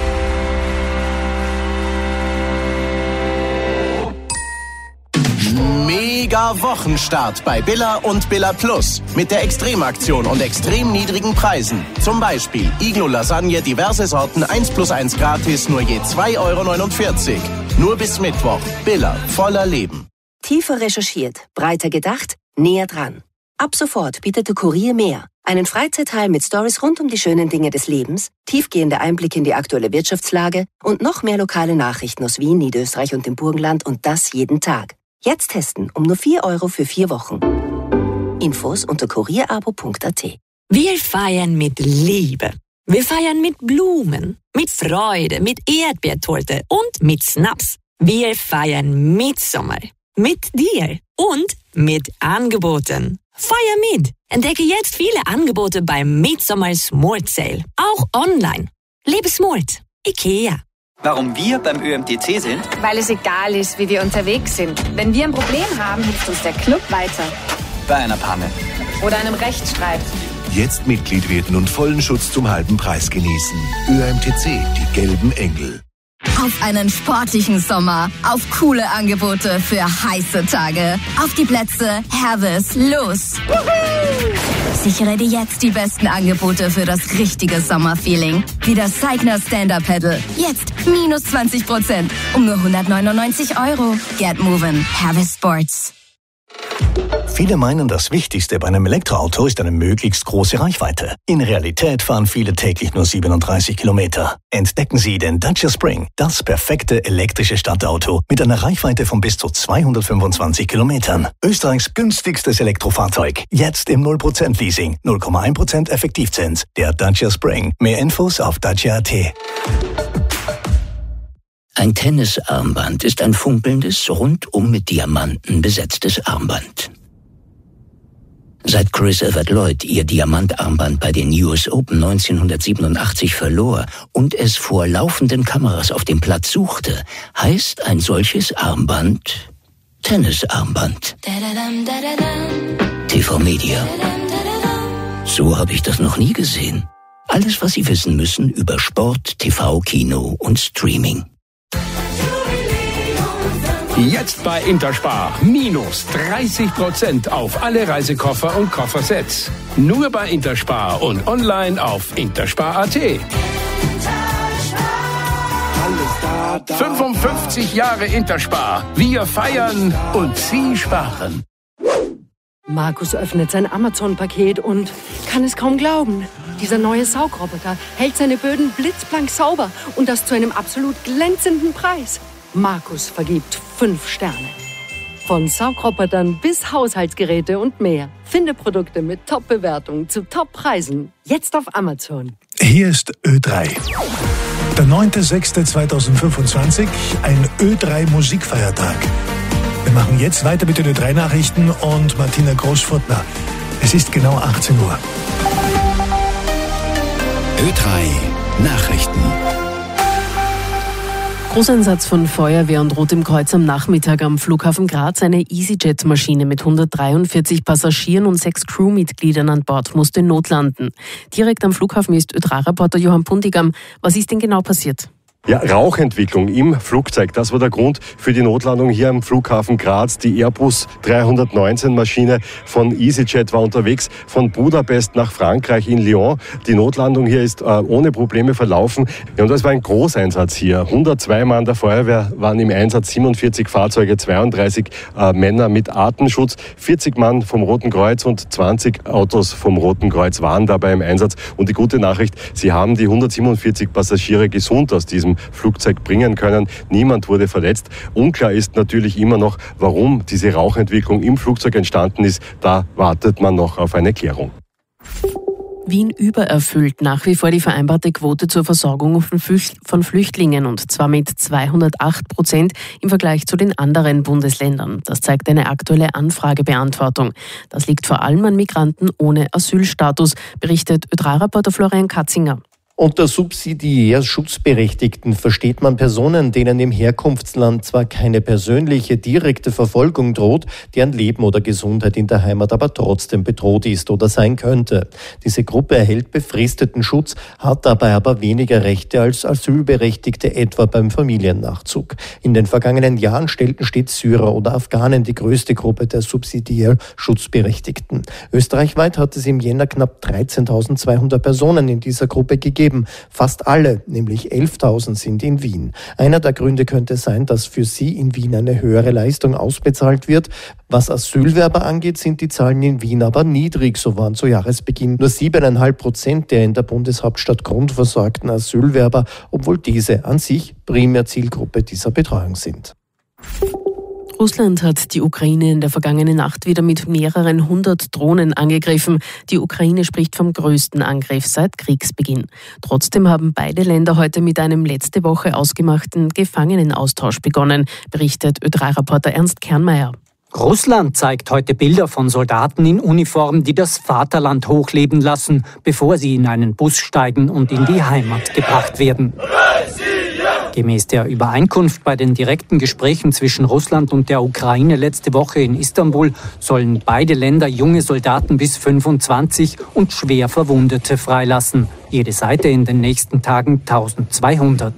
Mega Wochenstart bei Billa und Billa Plus. Mit der Extremaktion und extrem niedrigen Preisen. Zum Beispiel Iglo Lasagne, diverse Sorten, 1+1 gratis, nur je 2,49 €. Nur bis Mittwoch. Billa, voller Leben. Tiefer recherchiert, breiter gedacht, näher dran. Ab sofort bietet der Kurier mehr. Einen Freizeitteil mit Stories rund um die schönen Dinge des Lebens, tiefgehende Einblicke in die aktuelle Wirtschaftslage und noch mehr lokale Nachrichten aus Wien, Niederösterreich und dem Burgenland und das jeden Tag. Jetzt testen um nur 4 Euro für 4 Wochen. Infos unter kurierabo.at. Wir feiern mit Liebe. Wir feiern mit Blumen, mit Freude, mit Erdbeertorte und mit Snaps. Wir feiern Mitsommer. Mit dir und mit Angeboten. Feier mit! Entdecke jetzt viele Angebote beim Midsommer Smart Sale. Auch online. Lebe smart. IKEA. Warum wir beim ÖMTC sind? Weil es egal ist, wie wir unterwegs sind. Wenn wir ein Problem haben, hilft uns der Club weiter. Bei einer Panne. Oder einem Rechtsstreit. Jetzt Mitglied werden und vollen Schutz zum halben Preis genießen. ÖMTC, die gelben Engel. Auf einen sportlichen Sommer, auf coole Angebote für heiße Tage. Auf die Plätze, Herves, los! Sichere dir jetzt die besten Angebote für das richtige Sommerfeeling. Wie das Seigner Stand-Up Paddle. Jetzt minus 20%. Um nur 199 €. Get moving, Herves Sports. Viele meinen, das Wichtigste bei einem Elektroauto ist eine möglichst große Reichweite. In Realität fahren viele täglich nur 37 Kilometer. Entdecken Sie den Dacia Spring, das perfekte elektrische Stadtauto mit einer Reichweite von bis zu 225 Kilometern. Österreichs günstigstes Elektrofahrzeug. Jetzt im 0% Leasing, 0,1% Effektivzins. Der Dacia Spring. Mehr Infos auf dacia.at. Ein Tennisarmband ist ein funkelndes, rundum mit Diamanten besetztes Armband. Seit Chris Evert Lloyd ihr Diamantarmband bei den US Open 1987 verlor und es vor laufenden Kameras auf dem Platz suchte, heißt ein solches Armband Tennisarmband. TV Media. So habe ich das noch nie gesehen. Alles, was Sie wissen müssen über Sport, TV, Kino und Streaming. Jetzt bei Interspar. Minus 30% auf alle Reisekoffer und Koffersets. Nur bei Interspar und online auf interspar.at. 55 Jahre Interspar. Wir feiern und Sie sparen. Markus öffnet sein Amazon-Paket und kann es kaum glauben. Dieser neue Saugroboter hält seine Böden blitzblank sauber und das zu einem absolut glänzenden Preis. Markus vergibt 5 Sterne. Von Saugrobotern bis Haushaltsgeräte und mehr. Finde Produkte mit Top-Bewertungen zu Top-Preisen. Jetzt auf Amazon. Hier ist Ö3. Der 9.6.2025, ein Ö3-Musikfeiertag. Wir machen jetzt weiter mit den Ö3-Nachrichten und Martina Großfurtner. Es ist genau 18 Uhr. Ö3 Nachrichten. Großeinsatz von Feuerwehr und Rotem Kreuz am Nachmittag am Flughafen Graz. Eine EasyJet-Maschine mit 143 Passagieren und 6 Crewmitgliedern an Bord musste notlanden. Direkt am Flughafen ist Ö3-Reporter Johann Puntigam. Was ist denn genau passiert? Ja, Rauchentwicklung im Flugzeug, das war der Grund für die Notlandung hier am Flughafen Graz. Die Airbus 319 Maschine von EasyJet war unterwegs von Budapest nach Frankreich in Lyon. Die Notlandung hier ist ohne Probleme verlaufen. Ja, und das war ein Großeinsatz hier. 102 Mann der Feuerwehr waren im Einsatz, 47 Fahrzeuge, 32 Männer mit Atemschutz, 40 Mann vom Roten Kreuz und 20 Autos vom Roten Kreuz waren dabei im Einsatz. Und die gute Nachricht, sie haben die 147 Passagiere gesund aus diesem Flugzeug bringen können. Niemand wurde verletzt. Unklar ist natürlich immer noch, warum diese Rauchentwicklung im Flugzeug entstanden ist. Da wartet man noch auf eine Klärung. Wien übererfüllt nach wie vor die vereinbarte Quote zur Versorgung von Flüchtlingen, und zwar mit 208% im Vergleich zu den anderen Bundesländern. Das zeigt eine aktuelle Anfragebeantwortung. Das liegt vor allem an Migranten ohne Asylstatus, berichtet Ö3-Reporter Florian Katzinger. Unter subsidiär Schutzberechtigten versteht man Personen, denen im Herkunftsland zwar keine persönliche, direkte Verfolgung droht, deren Leben oder Gesundheit in der Heimat aber trotzdem bedroht ist oder sein könnte. Diese Gruppe erhält befristeten Schutz, hat dabei aber weniger Rechte als Asylberechtigte, etwa beim Familiennachzug. In den vergangenen Jahren stellten stets Syrer oder Afghanen die größte Gruppe der subsidiär Schutzberechtigten. Österreichweit hat es im Jänner knapp 13.200 Personen in dieser Gruppe gegeben. leben. Fast alle, nämlich 11.000, sind in Wien. Einer der Gründe könnte sein, dass für sie in Wien eine höhere Leistung ausbezahlt wird. Was Asylwerber angeht, sind die Zahlen in Wien aber niedrig, so waren zu Jahresbeginn nur 7,5% der in der Bundeshauptstadt grundversorgten Asylwerber, obwohl diese an sich primär Zielgruppe dieser Betreuung sind. Russland hat die Ukraine in der vergangenen Nacht wieder mit mehreren 100 Drohnen angegriffen. Die Ukraine spricht vom größten Angriff seit Kriegsbeginn. Trotzdem haben beide Länder heute mit einem letzte Woche ausgemachten Gefangenenaustausch begonnen, berichtet Ö3-Reporter Ernst Kernmeier. Russland zeigt heute Bilder von Soldaten in Uniform, die das Vaterland hochleben lassen, bevor sie in einen Bus steigen und in die Heimat gebracht werden. Gemäß der Übereinkunft bei den direkten Gesprächen zwischen Russland und der Ukraine letzte Woche in Istanbul sollen beide Länder junge Soldaten bis 25 und schwer Verwundete freilassen. Jede Seite in den nächsten Tagen 1200.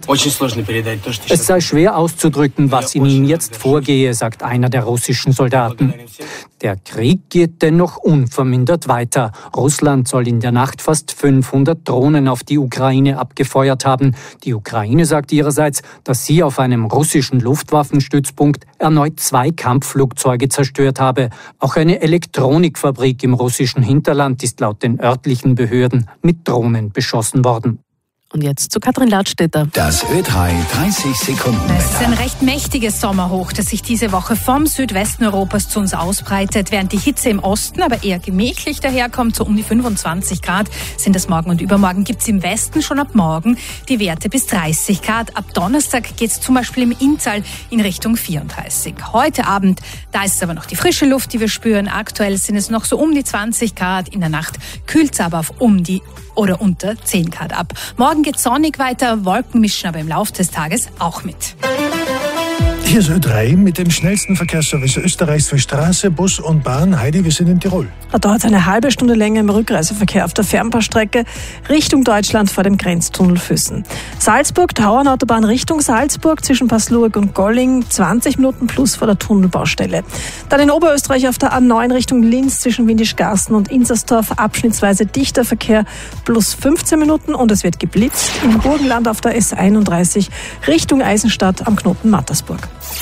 Es sei schwer auszudrücken, was in ihm jetzt vorgehe, sagt einer der russischen Soldaten. Der Krieg geht dennoch unvermindert weiter. Russland soll in der Nacht fast 500 Drohnen auf die Ukraine abgefeuert haben. Die Ukraine sagt ihrerseits, dass sie auf einem russischen Luftwaffenstützpunkt erneut 2 Kampfflugzeuge zerstört habe. Auch eine Elektronikfabrik im russischen Hinterland ist laut den örtlichen Behörden mit Drohnen beschossen worden. Und jetzt zu Katrin Ladstätter. Das Ö3 30 Sekunden. Es ist ein recht mächtiges Sommerhoch, das sich diese Woche vom Südwesten Europas zu uns ausbreitet. Während die Hitze im Osten aber eher gemächlich daherkommt, so um die 25 Grad sind es morgen und übermorgen, gibt es im Westen schon ab morgen die Werte bis 30 Grad. Ab Donnerstag geht es zum Beispiel im Inntal in Richtung 34. Heute Abend, da ist es aber noch die frische Luft, die wir spüren. Aktuell sind es noch so um die 20 Grad. In der Nacht kühlt es aber auf um die oder unter 10 Grad ab. Morgen geht sonnig weiter, Wolken mischen aber im Laufe des Tages auch mit. Hier ist Ö3 mit dem schnellsten Verkehrsservice Österreichs für Straße, Bus und Bahn. Heidi, wir sind in Tirol. Da dauert es eine halbe Stunde länger im Rückreiseverkehr auf der Fernbahnstrecke Richtung Deutschland vor dem Grenztunnel Füssen. Salzburg, Tauernautobahn Richtung Salzburg zwischen Pasluag und Golling, 20 Minuten plus vor der Tunnelbaustelle. Dann in Oberösterreich auf der A9 Richtung Linz zwischen Windischgarsten und Inzersdorf abschnittsweise dichter Verkehr plus 15 Minuten und es wird geblitzt. Im Burgenland auf der S31 Richtung Eisenstadt am Knoten Mattersburg.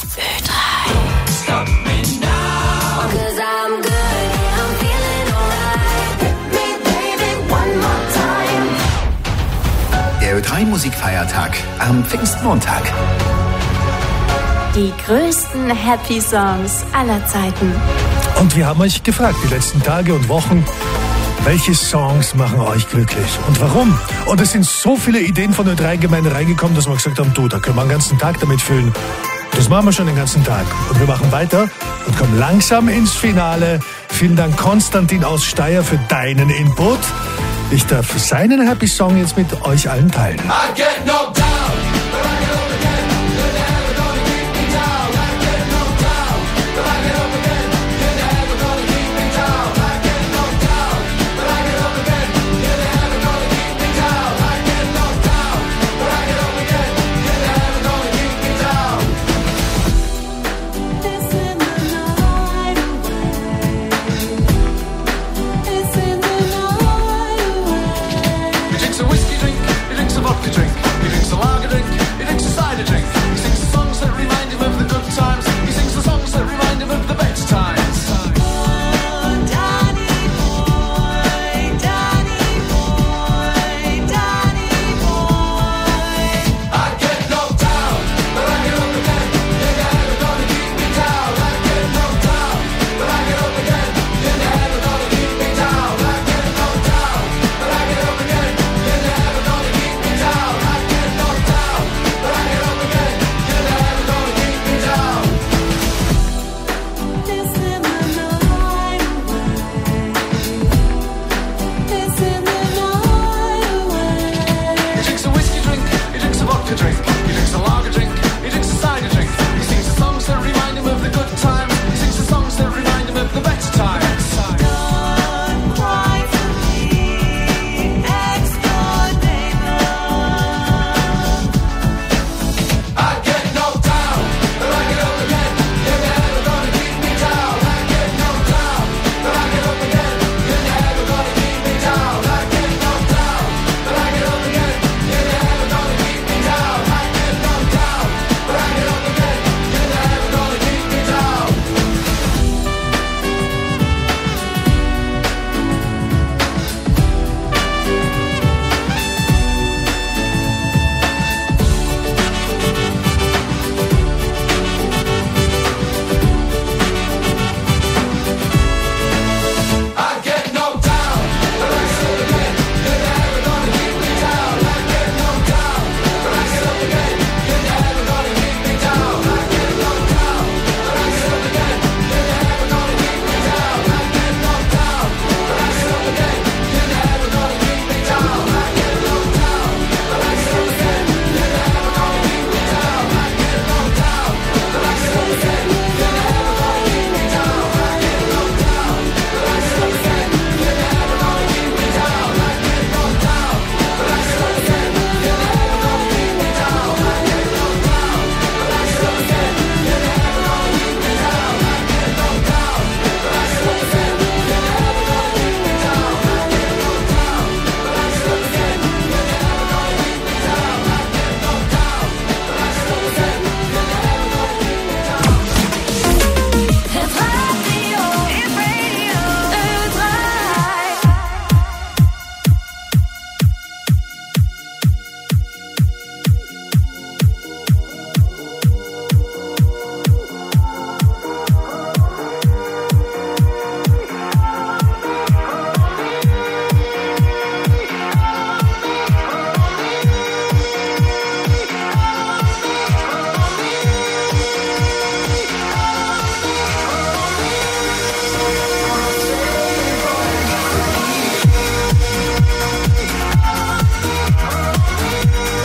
Der Ö3-Musikfeiertag am Pfingstmontag. Die größten Happy Songs aller Zeiten. Und wir haben euch gefragt, die letzten Tage und Wochen, welche Songs machen euch glücklich und warum? Und es sind so viele Ideen von Ö3-Gemeinde reingekommen, dass wir gesagt haben, da können wir einen ganzen Tag damit füllen. Das machen wir schon den ganzen Tag. Und wir machen weiter und kommen langsam ins Finale. Vielen Dank, Konstantin aus Steyr, für deinen Input. Ich darf seinen Happy Song jetzt mit euch allen teilen. I get no